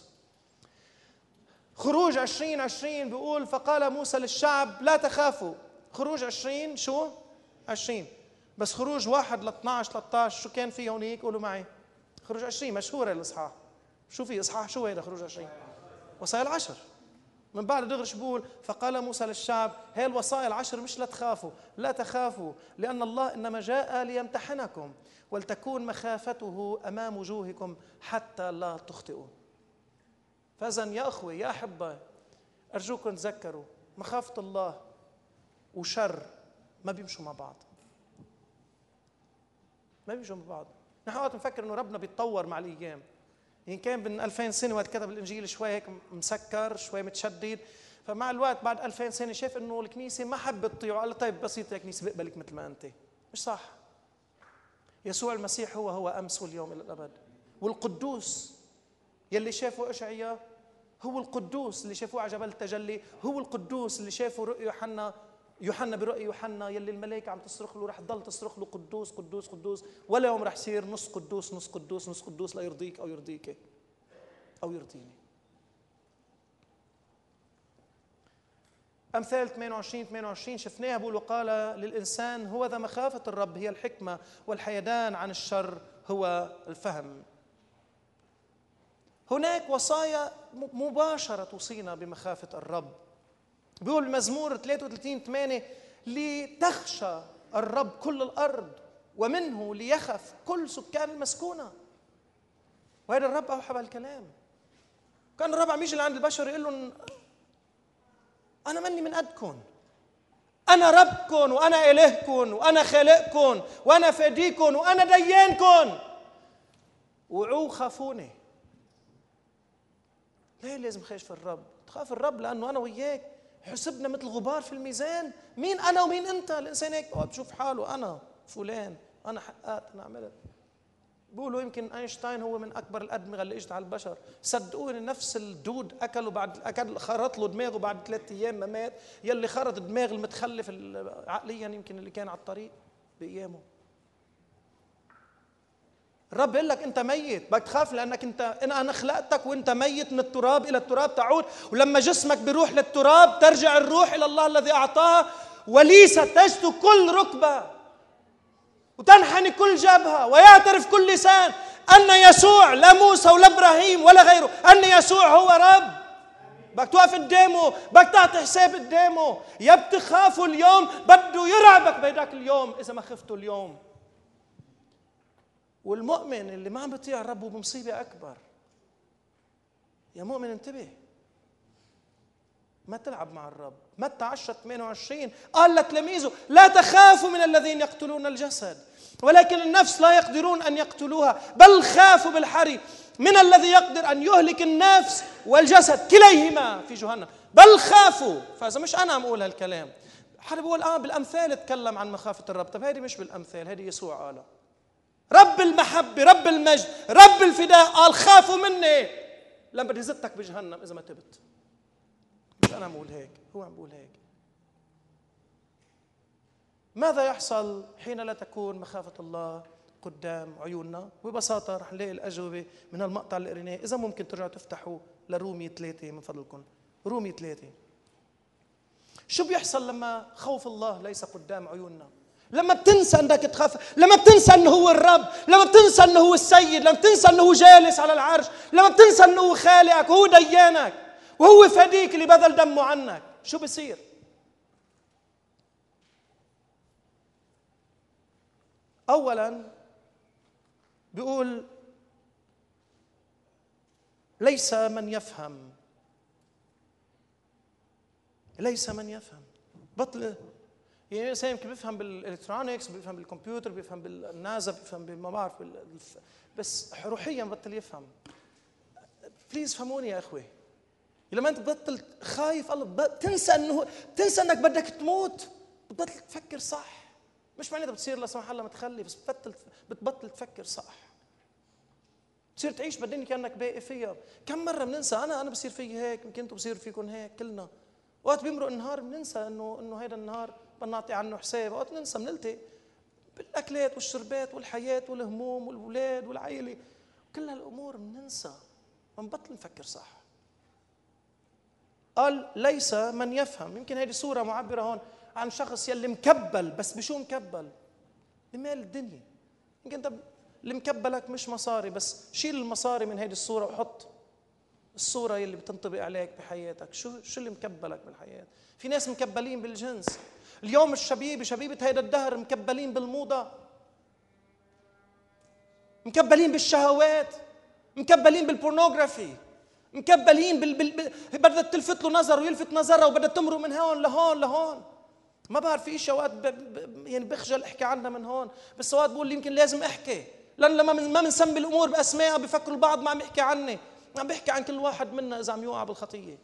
خروج عشرين عشرين بيقول فقال موسى للشعب لا تخافوا. خروج عشرين شو؟ عشرين. بس خروج واحد ل اثني عشر ثلاثة عشر شو كان فيه هونيك؟ قولوا معي. خروج عشرين مشهورة الإصحاح. شو في إصحاح شو هيدا خروج عشرين؟ وصايا العشر. من بعد دغري شو بقول؟ فقال موسى للشعب هي الوصايا العشر مش لا تخافوا، لا تخافوا لأن الله إنما جاء ليمتحنكم ولتكون مخافته أمام وجوهكم حتى لا تخطئوا. فإذا يا أخوي يا أحبة أرجوكم تذكروا مخافة الله وشر ما بيمشوا مع بعض، ما بيمشوا مع بعض. نحن وقت نفكر إنه ربنا بيتطور مع الأيام، يعني كان من ألفين سنة وقت كتب الإنجيل شوي هيك مسكر شوي متشدد، فمع الوقت بعد ألفين سنة شاف إنه الكنيسة ما حبت تطيعه، قال طيب بسيط يا كنيسة بقبلك مثل ما أنت. مش صح. يسوع المسيح هو هو أمس واليوم إلى الأبد. والقدوس يلي شافه إشعياء هو القدوس اللي شافوه على جبل التجلي، هو القدوس اللي شافه رؤيا يوحنا يوحنا برؤيا يوحنا يلي الملائكة عم تصرخ له، رح تضل تصرخ له قدوس قدوس قدوس، ولا يوم رح يصير نص قدوس نص قدوس نص قدوس لا يرضيك أو يرضيك أو يرضيني. أمثال ثمانية وعشرين ثمانية وعشرين شفناها بقول وقال للإنسان هو ذا مخافة الرب هي الحكمة والحيدان عن الشر هو الفهم. هناك وصايا مباشرة توصينا بمخافة الرب. بيقول المزمور ثلاثة وثلاثين ثمانية لتخشى الرب كل الأرض ومنه ليخف كل سكان المسكونة. وهذا الرب أوحى الكلام. كان الرب عم يجي لعند البشر يقول لهم أنا مني من قدكم، أنا ربكم وأنا إلهكم وأنا خالقكم وأنا فاديكم وأنا ديانكم، وعوا خافوني. ليه لازم خايف في الرب؟ تخاف الرب لأنه أنا وياك حسبنا مثل غبار في الميزان. مين أنا ومين أنت؟ الإنسان هيك بشوف حاله أنا فلان، أنا حققت، أنا عملت. بيقولوا يمكن اينشتاين هو من اكبر الادمغه اللي اجت على البشر. صدقوني نفس الدود اكله بعد اكل خرط له دماغه بعد ثلاث ايام ما مات، يلي خرط دماغ المتخلف عقليا يمكن اللي كان على الطريق بايامه. الرب بيقول لك انت ميت، بدك تخاف لانك انت انا خلقتك وانت ميت، من التراب الى التراب تعود، ولما جسمك بيروح للتراب ترجع الروح الى الله الذي اعطاها، ولي ستجد كل ركبه وتنحني كل جبهه ويعترف كل لسان ان يسوع لا موسى ولا ابراهيم ولا غيره، ان يسوع هو رب. بدك توقف قدامه، بدك تعطي حساب قدامه. يا بتخافوا اليوم بده يرعبك بهداك اليوم اذا ما خفتوا اليوم. والمؤمن اللي ما عم بيطيع الرب بمصيبه اكبر. يا مؤمن انتبه، ما تلعب مع الرب. متى عشرة ثمانية وعشرين قال لتلاميذه لا تخافوا من الذين يقتلون الجسد ولكن النفس لا يقدرون أن يقتلوها، بل خافوا بالحري من الذي يقدر أن يهلك النفس والجسد كليهما في جهنم. بل خافوا. فإذا مش أنا عم أقول هالكلام، حدا بيقول آه بالأمثال اتكلم عن مخافة الرب. طب هذه مش بالأمثال، هذه يسوع قالها. رب المحبة، رب المجد، رب الفداء قال خافوا مني لما بدي زتك بجهنم إذا ما تبت. مش أنا عم بقول هيك، هو عم بقول هيك. ماذا يحصل حين لا تكون مخافة الله قدام عيوننا؟ وببساطة رح نلاقي الأجوبة من المقطع اللي قريناه. إذا ممكن ترجعوا تفتحوا لرومية ثلاثة من فضلكم. رومية ثلاثة. شو بيحصل لما خوف الله ليس قدام عيوننا؟ لما بتنسى أنك تخاف، لما بتنسى أنه هو الرب، لما بتنسى أنه هو السيد، لما بتنسى أنه هو جالس على العرش، لما بتنسى أنه هو خالقك وهو ديانك وهو فديك اللي بذل دمه عنك، شو بصير؟ أولاً بيقول ليس من يفهم، ليس من يفهم. بطل يعني إنسان يمكن بيفهم بالإلكترونيكس، بيفهم بالكمبيوتر، بيفهم بالنازا، بيفهم بما بعرف، بس روحياً بطل يفهم. بليز فهموني يا أخوي. لما أنت بطل خايف الله، تنسى إنه تنسى إنك بدك تموت، بتبطل تفكر صح. مش معناتها بتصير لا سمح الله متخلف، بس بتبطل بتبطل تفكر صح. بتصير تعيش بالدنيا كأنك باقي فيها. كم مرة بننسى، أنا أنا بصير في هيك، يمكن أنتم بصير فيكم هيك، كلنا. وقت بيمرق النهار بننسى إنه إنه هيدا النهار بدنا نعطي عنه حساب. وقت بننسى بنلتقي بالأكلات والشربات والحياة والهموم والأولاد والعائلة، كل هالأمور بننسى، بنبطل نفكر صح. قال ليس من يفهم. يمكن هذه صورة معبرة هون عن شخص يلي مكبل، بس بشو مكبل؟ بمال الدنيا. يمكن انت اللي مكبلك مش مصاري، بس شيل المصاري من هذه الصورة وحط الصورة يلي بتنطبق عليك بحياتك. شو شو اللي مكبلك بالحياة؟ في ناس مكبلين بالجنس اليوم. الشبيبة شبيبة هيدا الدهر مكبلين بالموضة، مكبلين بالشهوات، مكبلين بالبورنوغرافي، مكبلين بال بال بدها تلفت له نظر ويلفت نظرها وبدها تمرق من هون لهون لهون. ما بعرف في شيء اوقات ب... ب... يعني بخجل احكي عنها من هون، بس اوقات بقول يمكن لازم احكي، لان لما ما بنسمي الامور باسمائها بفكروا البعض ما عم يحكي عني، عم بيحكي عن كل واحد منا اذا عم يوقع بالخطيه.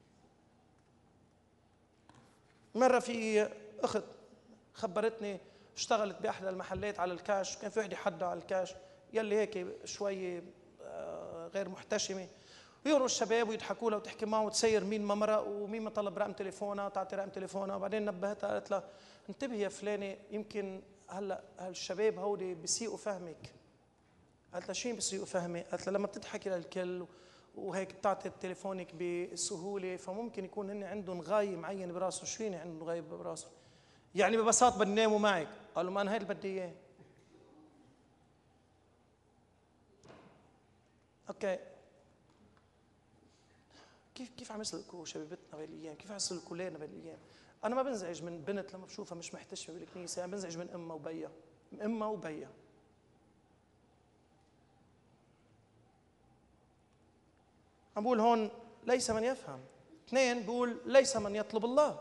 مره في اخت خبرتني اشتغلت باحدى المحلات على الكاش، كان في وحده حدا على الكاش يلي هيك شوي غير محتشمه، ويوروا الشباب ويضحكوا لها وتحكي معه وتسير مين ما مرق ومين ما طلب رقم تليفونها وتعطي رقم تليفونها. وبعدين نبهتها قالت لها انتبهي يا فلانه، يمكن هلا هالشباب هودي بيسيئوا فهمك. قالت لها شو بيسيئوا فهمي؟ قالت لها لما بتضحكي للكل وهيك بتعطي تليفونك بسهوله، فممكن يكون هن عندهم غايه معينه براسهم. شو يعني عندهم غايه براسهم؟ يعني ببساطه بدهم يناموا معك. قالوا ما انا هيك بدي اياه. اوكي، كيف كيف عم يسلكوا شبيبتنا بالايام؟ كيف عم يسلكوا اولادنا بالايام؟ انا ما بنزعج من بنت لما بشوفها مش محتشمه بالكنيسه، انا بنزعج من امها وبيها، امها وبيها. عم بقول هون ليس من يفهم. اثنين بقول ليس من يطلب الله.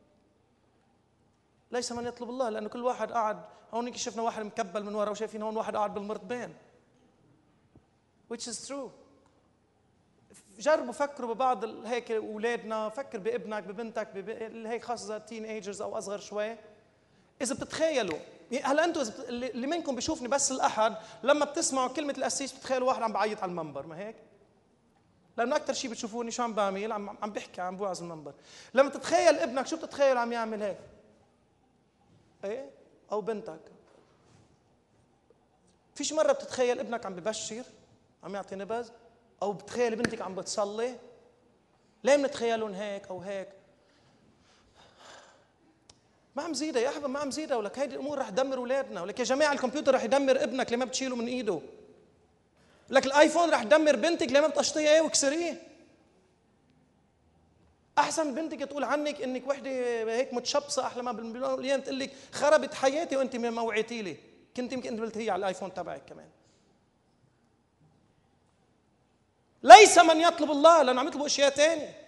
ليس من يطلب الله، لانه كل واحد قاعد هون. شفنا واحد مكبل من ورا، وشايفين هون واحد قاعد بالمرتبين. which is true. جربوا فكروا ببعض هيك اولادنا، فكر بابنك ببنتك هيك، خاصه تين ايجرز او اصغر شوي. اذا بتتخيلوا هلا انتم اللي منكم بيشوفني بس الاحد، لما بتسمعوا كلمه القسيس بتتخيلوا واحد عم بعيط على المنبر، ما هيك؟ لانه اكثر شيء بتشوفوني شو عم بعمل، عم عم بحكي، عم بوعظ المنبر. لما تتخيل ابنك شو بتتخيل عم يعمل هيك؟ ايه؟ او بنتك. فيش مره بتتخيل ابنك عم ببشر، عم يعطي نبذ، او بتخيل بنتك عم بتصلي؟ ليه بنتخيلهم هيك او هيك؟ ما عم زيدها يا احباب، ما عم زيدها، ولك هيدي الامور رح تدمر اولادنا، ولك يا جماعه الكمبيوتر رح يدمر ابنك لما بتشيله من ايده، لك الايفون رح تدمر بنتك لما بتقشطيه ايه وكسريه. احسن بنتك تقول عنك انك وحده هيك متشبصه، احلى ما بالمليون تقول لك خربت حياتي وانت ما وعيتي لي، كنت يمكن قبلت هي على الايفون تبعك كمان. ليس من يطلب الله، لانه عم يطلبوا اشياء ثانيه.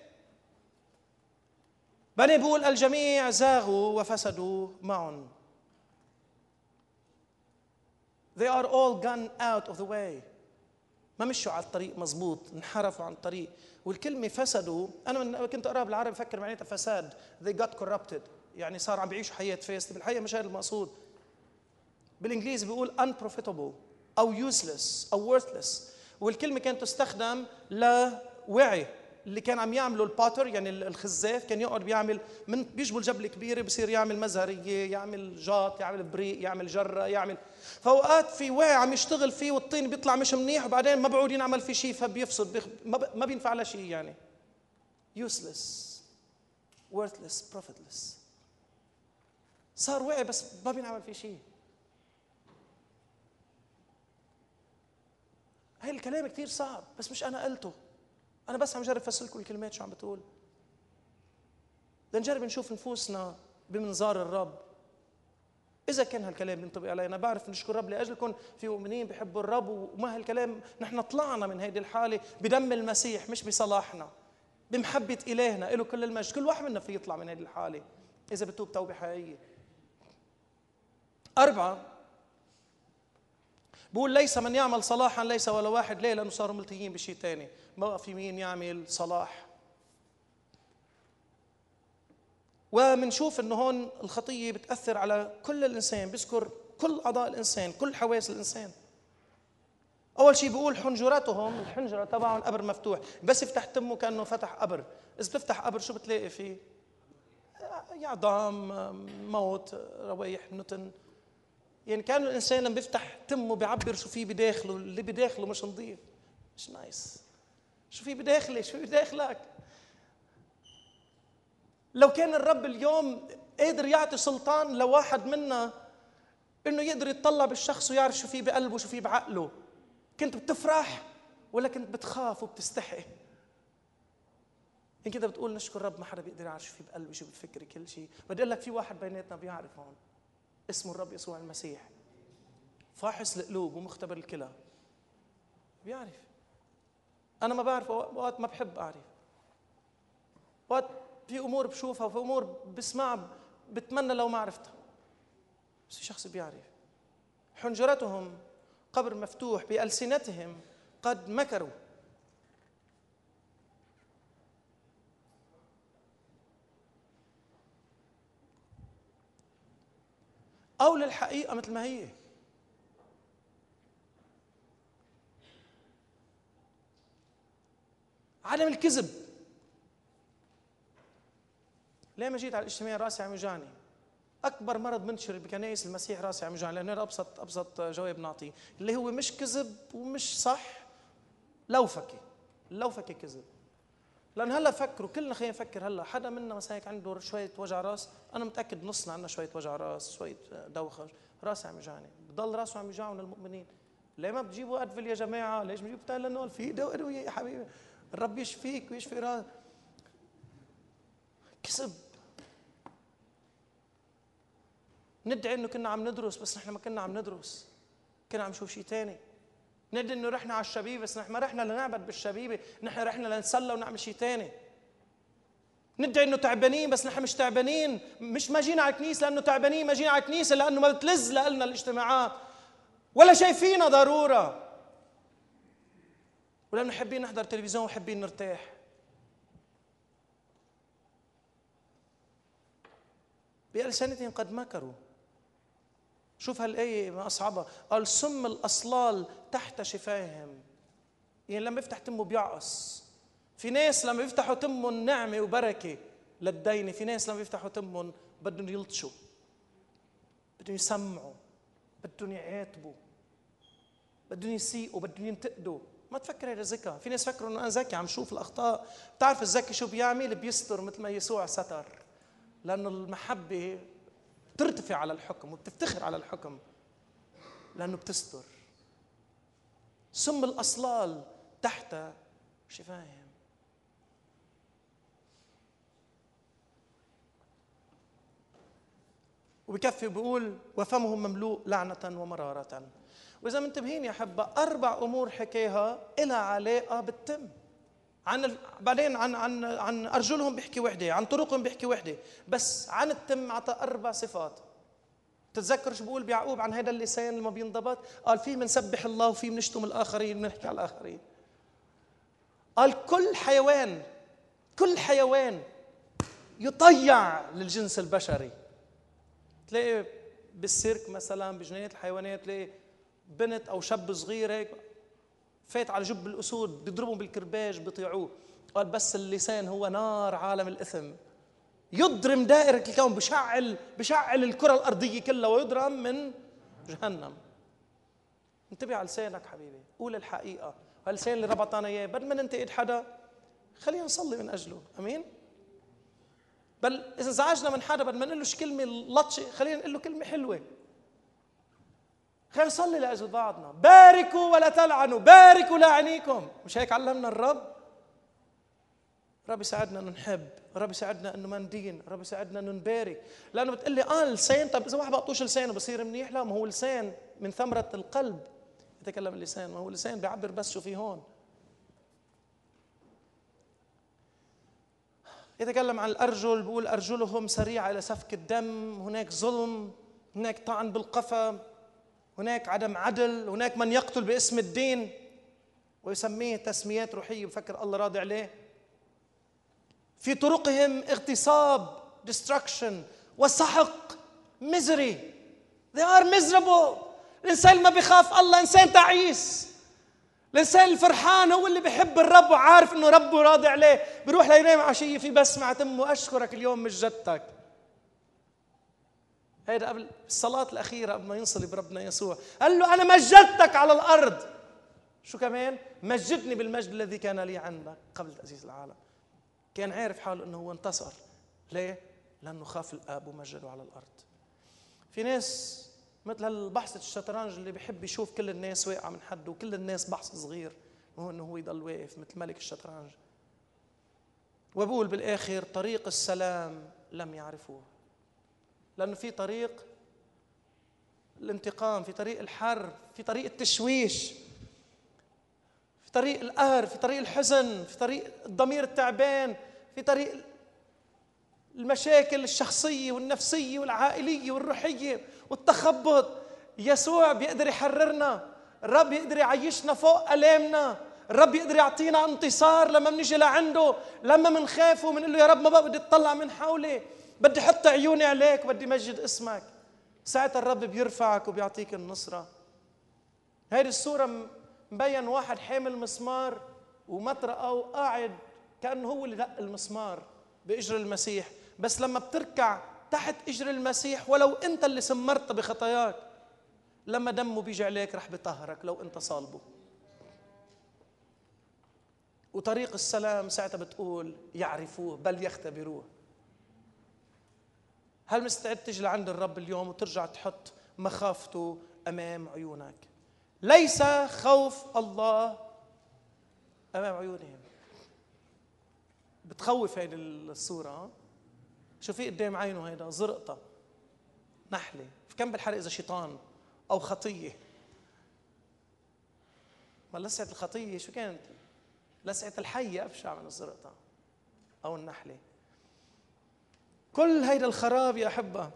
بعدين بقول الجميع زاغوا وفسدوا معا. They are all gone out of the way. ما مشوا على الطريق مزبوط، انحرفوا عن الطريق. والكلمة فسدوا، أنا من كنت أقرأ بالعربي فكر معناتها فساد. They got corrupted، يعني صار عم بيعيشوا حياة فاسدة، بالحقيقة مش هذا المقصود. بالإنجليزي بيقول unprofitable أو useless أو worthless، والكلمة كانت تستخدم لوعي. اللي كان عم يعملوا الباتر يعني الخزاف كان يقعد بيعمل من بيجبل جبل كبيره بصير يعمل مزهريه، يعمل جاط، يعمل بريق، يعمل جره، يعمل. فاوقات في وعي عم يشتغل فيه والطين بيطلع مش منيح، وبعدين ما بعود ينعمل فيه شيء فبيفسد، بيخ... ما بينفع له شيء، يعني useless worthless profitless. صار وعي بس ما بينعمل فيه شيء. هاي الكلام كثير صعب، بس مش انا قلته، أنا بس عم جرب أفسر لكم الكلمات شو عم بتقول. لنجرب نشوف نفوسنا بمنظار الرب. إذا كان هالكلام ينطبق علينا، بعرف نشكر الرب لأجلكم في مؤمنين بيحبوا الرب، وما هالكلام نحن طلعنا من هذه الحالة بدم المسيح مش بصلاحنا، بمحبة إلهنا له كل المجد. كل واحد منا في يطلع من هذه الحالة إذا بتوب توبة حقيقية. أربعة بقول ليس من يعمل صلاحا ليس ولا واحد. ليه؟ لأنه صاروا ملتهيين بشيء تاني، ما بقى في مين يعمل صلاح. ومنشوف انه هون الخطيه بتاثر على كل الانسان، بيذكر كل اعضاء الانسان، كل حواس الانسان. اول شيء بيقول حنجرتهم، الحنجره تبعهم قبر مفتوح، بس يفتح تمه كانه فتح قبر. اذا بتفتح قبر شو بتلاقي فيه؟ عظام، موت، روايح، نتن. يعني كان الانسان لما بيفتح تمه بيعبر شو فيه بداخله، اللي بداخله مش نظيف، مش نايس. شو فيه بداخلي؟ شو بداخلك؟ لو كان الرب اليوم قادر يعطي سلطان لواحد منا انه يقدر يتطلع بالشخص ويعرف شو فيه بقلبه وشو فيه بعقله، كنت بتفرح ولا كنت بتخاف وبتستحي؟ يعني كده بتقول نشكر الرب ما حدا بيقدر يعرف شو فيه بقلبي شو بفكري كل شيء. بدي اقول لك في واحد بيناتنا بيعرف هون، اسمه الرب يسوع المسيح، فاحص القلوب ومختبر الكلى، بيعرف. انا ما بعرف، وقت ما بحب اعرف، وقت في امور بشوفها وفي امور بسمعها بتمنى لو ما عرفتها، بس في شخص بيعرف. حنجرتهم قبر مفتوح، بألسنتهم قد مكروا. او للحقيقه مثل ما هي. عدم الكذب. ليه ما جيت على الاجتماع راسي عم يوجعني؟ اكبر مرض منتشر بكنائس المسيح راسي عم يوجعني، لانه ابسط ابسط جواب نعطيه اللي هو مش كذب ومش صح، لوفكه. اللوفكه كذب. لان هلا فكروا كلنا، خلينا نفكر هلا حدا منا مثلا هيك عنده شويه وجع راس، انا متاكد نصنا عندنا شويه وجع راس، شويه دوخه، راسي عم يوجعني، بضل راسه عم يوجعه من المؤمنين. ليه ما بتجيبوا ادفل يا جماعه؟ ليش بتجيبوا تايلانول؟ في دواء يا حبيبي، الرب يشفيك ويشفي راسك. كذب. ندعي انه كنا عم ندرس بس نحن ما كنا عم ندرس، كنا عم نشوف شيء ثاني. ندعي انه رحنا على الشبيبه بس نحن ما رحنا لنعبد بالشبيبه، نحن رحنا لنتسلى ونعمل شيء ثاني. ندعي انه تعبانين بس نحن مش تعبانين، مش ما جينا على الكنيسه لانه تعبانين، ما جينا على الكنيسه لانه ما بتلز لنا الاجتماعات ولا شايفينا ضروره، ولانه حابين نحضر تلفزيون وحابين نرتاح. بألسنتهم قد مكروا. شوف هالآية ما أصعبها، قال سم الأصلال تحت شفاههم. يعني لما يفتح تمه بيعقص. في ناس لما يفتحوا تمهم نعمة وبركة للدينة، في ناس لما يفتحوا تمهم بدهم يلطشوا، بدهم يسمعوا، بدهم يعاتبوا، بدهم يسيئوا، بدهم ينتقدوا. ما تفكر هذا ذكاء. في ناس فكروا انه انا ذكي عم شوف الاخطاء. بتعرف الذكي شو بيعمل؟ بيستر مثل ما يسوع ستر، لانه المحبه بترتفع على الحكم وبتفتخر على الحكم لانه بتستر. سم الاصلال تحت شفاههم. وبكفي بيقول وفمهم مملوء لعنه ومراره. وإذا منتبهين يا حبة، أربع أمور حكيها إلها علاقة بالتم. عن ال... بعدين عن عن عن أرجلهم بيحكي وحدة، عن طرقهم بيحكي وحدة، بس عن التم عطى أربع صفات. تتذكر شو بقول بيعقوب عن هذا اللسان اللي ما بينضبط؟ قال فيه منسبح الله وفيه منشتم الآخرين ونحكي على الآخرين. قال كل حيوان كل حيوان يطيع للجنس البشري. تلاقي بالسيرك مثلا بجنينة الحيوانات تلاقي بنت أو شاب صغير هيك فات على جب الأسود بيضربهم بالكرباج بيطيعوه. قال بس اللسان هو نار عالم الإثم، يضرم دائرة الكون، بشعل بشعل الكرة الأرضية كلها ويضرم من جهنم. انتبه على لسانك حبيبي، قول الحقيقة. هاللسان اللي ربطنا إياه بدل ما ننتقد حدا خلينا نصلي من أجله. أمين. بل إذا زعجنا من حدا بدل ما نقول له شي كلمة لطشة خلينا نقول له كلمة حلوة. خلينا نصلي لأجل بعضنا. باركوا ولا تلعنوا، باركوا لاعنيكم. مش هيك علمنا الرب؟ رب يساعدنا انه نحب، رب يساعدنا انه ما ندين، رب يساعدنا انه نبارك. لانه بتقول لي اه لسان، طب اذا واحد بقطوش لسانه بصير منيح؟ لا، ما هو لسان من ثمرة القلب يتكلم اللسان، ما هو اللسان بيعبر بس شو في هون. يتكلم عن الأرجل، بيقول أرجلهم سريعة إلى سفك الدم. هناك ظلم، هناك طعن بالقفا، هناك عدم عدل، هناك من يقتل باسم الدين ويسميه تسميات روحية بفكر الله راضي عليه. في طرقهم اغتصاب destruction وسحق misery. they are miserable. الإنسان ما بيخاف الله إنسان تعيس. الإنسان الفرحان هو اللي بيحب الرب وعارف إنه ربه راضي عليه، بيروح لينام عشية في بسمة تمه أشكرك اليوم مجدتك. هيدا قبل الصلاة الأخيرة قبل ما ينصلي بربنا يسوع قال له أنا مجدتك على الأرض. شو كمان؟ مجدني بالمجد الذي كان لي عندك قبل تأسيس العالم. كان عارف حاله أنه هو انتصر. ليه؟ لأنه خاف الآب ومجده على الأرض. في ناس مثل هالبحث الشطرنج اللي بيحب يشوف كل الناس واقعة من حد وكل الناس بحث صغير، وهو أنه هو يضل واقف مثل ملك الشطرنج. وبقول بالآخر طريق السلام لم يعرفوه، لأنه في طريق الانتقام، في طريق الحرب، في طريق التشويش، في طريق القهر، في طريق الحزن، في طريق الضمير التعبان، في طريق المشاكل الشخصية والنفسية والعائلية والروحية والتخبط. يسوع بيقدر يحررنا، الرب يقدر يعيشنا فوق ألامنا، الرب يقدر يعطينا انتصار لما منيجي لعنده. لما منخافه ومنقول له يا رب ما بقى بدي اطلع من حولي، بدي احط عيوني عليك وبدي مجد اسمك، ساعتها الرب بيرفعك وبيعطيك النصرة. هذه الصورة مبين واحد حامل مسمار ومطرقة وقاعد كأنه هو اللي دق المسمار بإجر المسيح، بس لما بتركع تحت إجر المسيح ولو أنت اللي سمرت بخطاياك، لما دمه بيجي عليك رح بيطهرك لو أنت صالبه. وطريق السلام ساعتها بتقول يعرفوه بل يختبروه. هل مستعد تجي لعند الرب اليوم وترجع تحط مخافته أمام عيونك؟ ليس خوف الله أمام عيونهم. بتخوف هيدي الصورة. شوفي قدام عينه هيدا زرقطة نحلة، في كم بالحرق إذا شيطان أو خطية. ما لسعة الخطية شو كانت؟ لسعة الحية أبشع من الزرقطة أو النحلة. كل هيدا الخراب يا أحبة،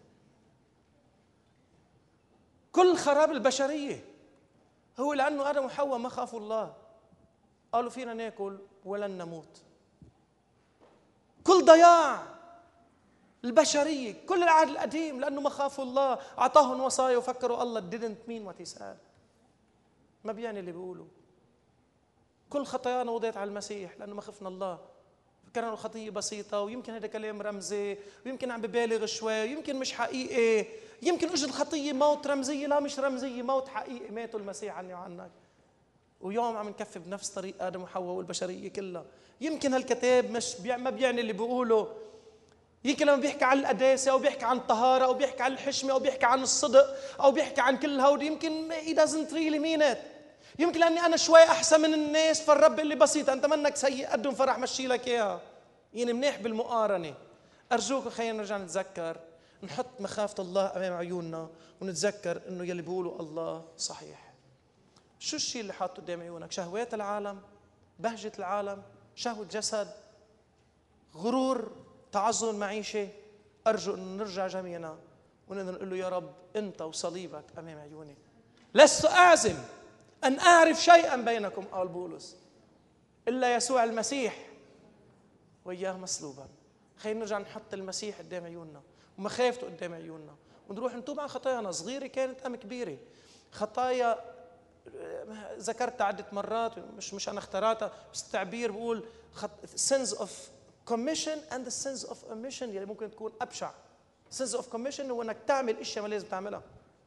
كل خراب البشرية هو لأنه آدم وحواء ما خافوا الله، قالوا فينا ناكل ولن نموت. كل ضياع البشرية، كل العهد القديم، لأنه ما خافوا الله أعطاهم وصايا وفكروا الله didn't mean what he said. ما بيعني اللي بيقولوا. كل خطايانا وضعت على المسيح لأنه ما خفنا الله. فكرنا الخطية بسيطة، ويمكن هذا كلام رمزي، ويمكن عم ببالغ شوي، ويمكن مش حقيقي، يمكن اجت الخطية موت رمزية. لا، مش رمزية، موت حقيقي، ماتوا المسيح عني وعنك. ويوم عم نكفي بنفس طريق آدم وحواء والبشرية كلها. يمكن هالكتاب مش بيع ما بيعني اللي بيقوله. يمكن لما بيحكي عن القداسة أو بيحكي عن الطهارة أو بيحكي عن الحشمة أو بيحكي عن الصدق أو بيحكي عن كل هودي، يمكن he doesn't really mean it. يمكن لأني أنا شوي أحسن من الناس فالرب اللي بسيطة، أنت منك سيء قدم فرح مشي لك إياها. يعني منيح بالمقارنة. أرجوك خلينا نرجع نتذكر، نحط مخافة الله أمام عيوننا ونتذكر إنه يلي بيقولوا الله صحيح. شو الشيء اللي حاطه قدام عيونك؟ شهوات العالم، بهجة العالم، شهوة جسد، غرور، تعظم معيشة. أرجو أن نرجع جميعنا ونقول له يا رب أنت وصليبك أمام عيوني. لست أعزم أن أعرف شيئا بينكم، قال بولس، إلا يسوع المسيح وإياه مصلوبا. خلينا نرجع نحط المسيح قدام عيوننا ومخافته قدام عيوننا، ونروح نتوب عن خطايانا صغيرة كانت أم كبيرة. خطايا ذكرتها عدة مرات، مش مش أنا اخترعتها، بس التعبير بقول sins of commission and the sins of omission، يعني ممكن تكون أبشع. sins of commission هو أنك تعمل أشياء ما لازم تعملها،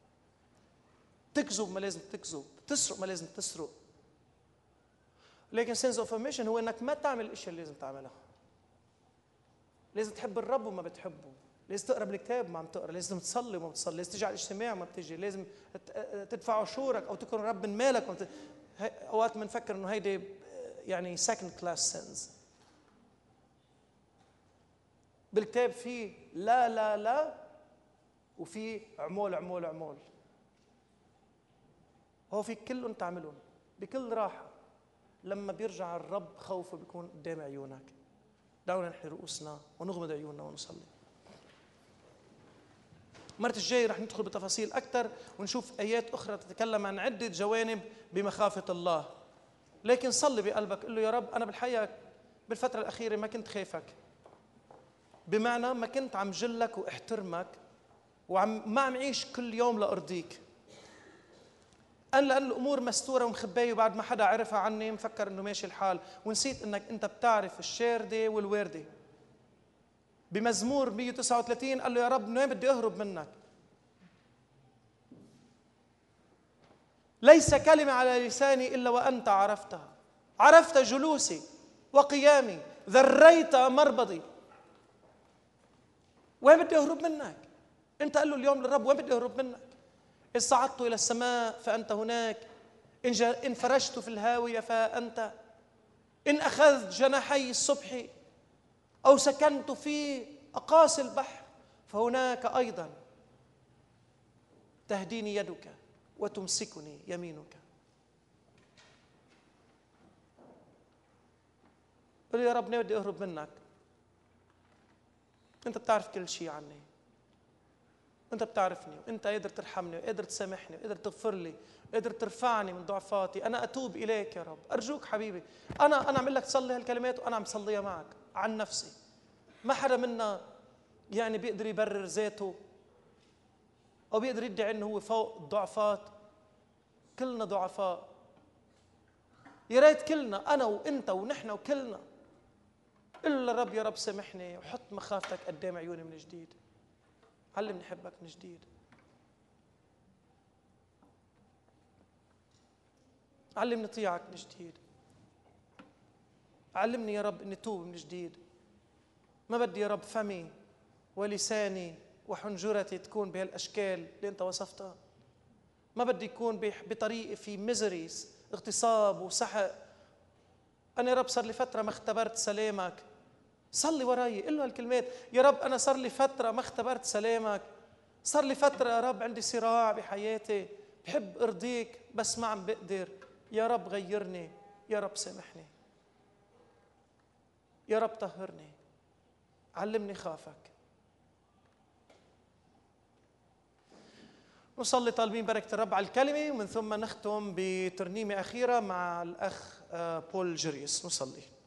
تكذب ما لازم تكذب، تسرق ما لازم تسرق. لكن sins of omission هو أنك ما تعمل الأشياء اللي لازم تعملها. لازم تحب الرب وما بتحبه، لازم تقرا بالكتاب وما عم تقرا، لازم تصلي وما بتصلي، لازم تيجي على الاجتماع وما بتيجي، لازم تدفع عشورك او تكون رب من مالك. ومت... اوقات بنفكر انه هيدي يعني second class sins. بالكتاب في لا لا لا وفي عمول عمول عمول. هو في كلهم تعملهم بكل راحه. لما بيرجع الرب خوفه بيكون قدام عيونك. دعونا نحن رؤوسنا ونغمض عيوننا ونصلي. المرة الجاية رح ندخل بتفاصيل أكثر ونشوف آيات أخرى تتكلم عن عدة جوانب بمخافة الله. لكن صلي بقلبك، قل له يا رب أنا بالحقيقة بالفترة الأخيرة ما كنت خايفك، بمعنى ما كنت عم جلك واحترمك وعم ما عم عيش كل يوم لأرضيك. أنا لأن الأمور مستورة ومخباية وبعد ما حدا عرفها عني مفكر إنه ماشي الحال، ونسيت إنك أنت بتعرف الشاردة والواردة. بمزمور مئة وتسعة وثلاثين قال له يا رب من وين بدي أهرب منك؟ ليس كلمة على لساني إلا وأنت عرفتها، عرفت جلوسي وقيامي، ذريت مربضي. وين بدي أهرب منك؟ أنت قال له اليوم للرب وين بدي أهرب منك؟ إن صعدت إلى السماء فأنت هناك، إن, إن فرشت في الهاوية فأنت، إن أخذت جناحي الصبح أو سكنت في أقاصي البحر فهناك أيضا تهديني يدك وتمسكني يمينك. قل يا رب بدي أهرب منك، أنت بتعرف كل شيء عني، أنت بتعرفني، وأنت قادر ترحمني وقادر تسامحني وقادر تغفر لي وقادر ترفعني من ضعفاتي. أنا أتوب إليك يا رب. أرجوك حبيبي، أنا أنا عم لك تصلي هالكلمات وأنا عم صليها معك عن نفسي. ما حدا منا يعني بيقدر يبرر ذاته أو بيقدر يدعي إنه هو فوق الضعفات. كلنا ضعفاء. يا ريت كلنا، أنا وأنت ونحن وكلنا، إلا الرب يا رب سامحني وحط مخافتك قدام عيوني من جديد. علمني أحبك من جديد. علمني أطيعك من جديد. علمني يا رب إني توب من جديد. ما بدي يا رب فمي ولساني وحنجرتي تكون بهالأشكال اللي أنت وصفتها. ما بدي يكون بطريقة في ميزريز، اغتصاب وسحق. أنا يا رب صار لي فترة ما اختبرت سلامك. صلي وراي، قل له هالكلمات. يا رب أنا صار لي فترة ما اختبرت سلامك. صار لي فترة يا رب عندي صراع بحياتي، بحب أرضيك بس ما عم بقدر. يا رب غيرني، يا رب سامحني، يا رب طهرني، علمني خافك. نصلي طالبين بركة الرب على الكلمة، ومن ثم نختم بترنيمة أخيرة مع الأخ بول جريس. نصلي.